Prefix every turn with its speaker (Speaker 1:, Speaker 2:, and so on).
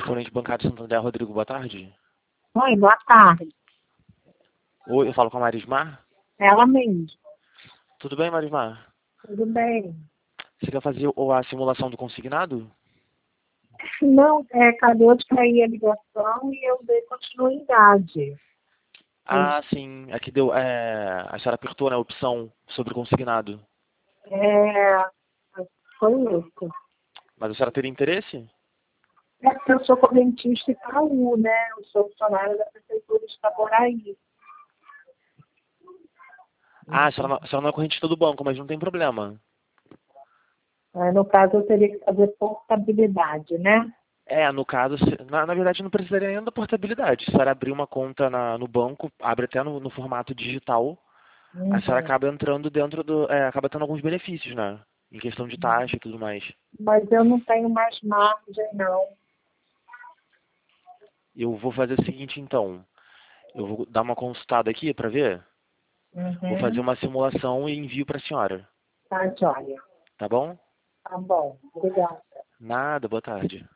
Speaker 1: corrente bancária Santander, Rodrigo, boa tarde.
Speaker 2: Oi, boa tarde.
Speaker 1: Oi, eu falo com a Marismar?
Speaker 2: Ela mesmo.
Speaker 1: Tudo bem, Marismar?
Speaker 2: Tudo bem?
Speaker 1: Você quer fazer a simulação do consignado?
Speaker 2: Não, acabou de cair a ligação e eu dei continuidade.
Speaker 1: Ah, sim. Aqui deu. A senhora apertou na opção sobre consignado.
Speaker 2: É, foi isso.
Speaker 1: Mas a senhora teria interesse?
Speaker 2: É porque eu sou correntista Itaú, né? Eu sou funcionária da Prefeitura de Itaboraí.
Speaker 1: Ah, a senhora não é correntista do banco, mas não tem problema.
Speaker 2: No caso, eu teria que fazer portabilidade, né?
Speaker 1: No caso, na verdade não precisaria nem da portabilidade. Se a senhora abrir uma conta no banco, abre até no formato digital, a senhora
Speaker 2: Uhum.
Speaker 1: acaba entrando dentro do. Acaba tendo alguns benefícios, né? Em questão de taxa e tudo mais.
Speaker 2: Mas eu não tenho mais margem, não.
Speaker 1: Eu vou fazer o seguinte, então. Eu vou dar uma consultada aqui para ver. Vou fazer
Speaker 2: Uhum.
Speaker 1: uma simulação e envio para a senhora.
Speaker 2: Tá, joia.
Speaker 1: Tá bom?
Speaker 2: Tá bom. Obrigada.
Speaker 1: Nada, boa tarde.